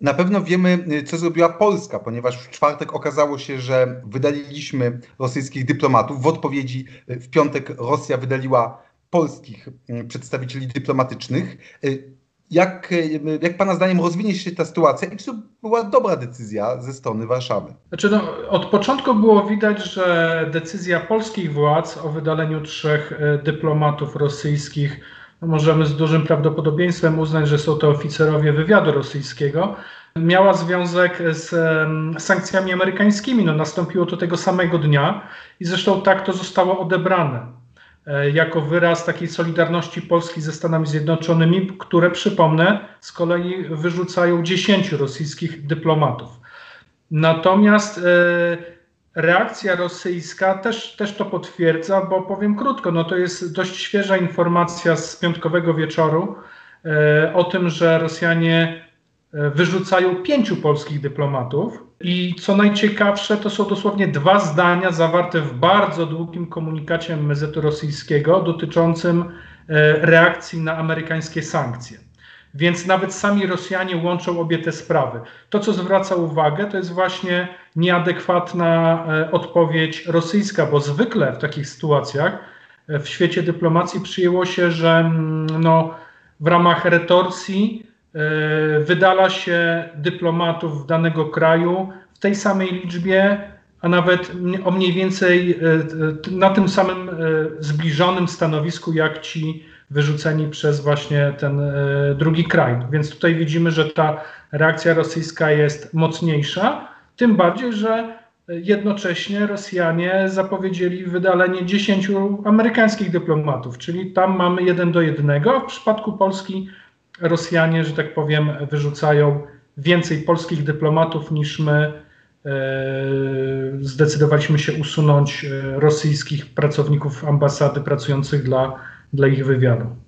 Na pewno wiemy, co zrobiła Polska, ponieważ w czwartek okazało się, że wydaliliśmy rosyjskich dyplomatów. W odpowiedzi w piątek Rosja wydaliła polskich przedstawicieli dyplomatycznych. Jak Pana zdaniem rozwinie się ta sytuacja i czy to była dobra decyzja ze strony Warszawy? Znaczy, od początku było widać, że decyzja polskich władz o wydaleniu 3 dyplomatów rosyjskich, możemy z dużym prawdopodobieństwem uznać, że są to oficerowie wywiadu rosyjskiego, miała związek z sankcjami amerykańskimi. Nastąpiło to tego samego dnia i zresztą tak to zostało odebrane jako wyraz takiej solidarności Polski ze Stanami Zjednoczonymi, które, przypomnę, z kolei wyrzucają 10 rosyjskich dyplomatów. Natomiast reakcja rosyjska też to potwierdza, bo powiem krótko, to jest dość świeża informacja z piątkowego wieczoru o tym, że Rosjanie wyrzucają 5 polskich dyplomatów i co najciekawsze, to są dosłownie 2 zdania zawarte w bardzo długim komunikacie MSZ-u rosyjskiego dotyczącym reakcji na amerykańskie sankcje. Więc nawet sami Rosjanie łączą obie te sprawy. To, co zwraca uwagę, to jest właśnie nieadekwatna odpowiedź rosyjska, bo zwykle w takich sytuacjach w świecie dyplomacji przyjęło się, że w ramach retorsji wydala się dyplomatów danego kraju w tej samej liczbie, a nawet o mniej więcej na tym samym zbliżonym stanowisku, jak ci wyrzuceni przez właśnie ten drugi kraj. Więc tutaj widzimy, że ta reakcja rosyjska jest mocniejsza, tym bardziej, że jednocześnie Rosjanie zapowiedzieli wydalenie 10 amerykańskich dyplomatów, czyli tam mamy 1:1, a w przypadku Polski Rosjanie, że tak powiem, wyrzucają więcej polskich dyplomatów niż my zdecydowaliśmy się usunąć rosyjskich pracowników ambasady pracujących dla ich wywiadu.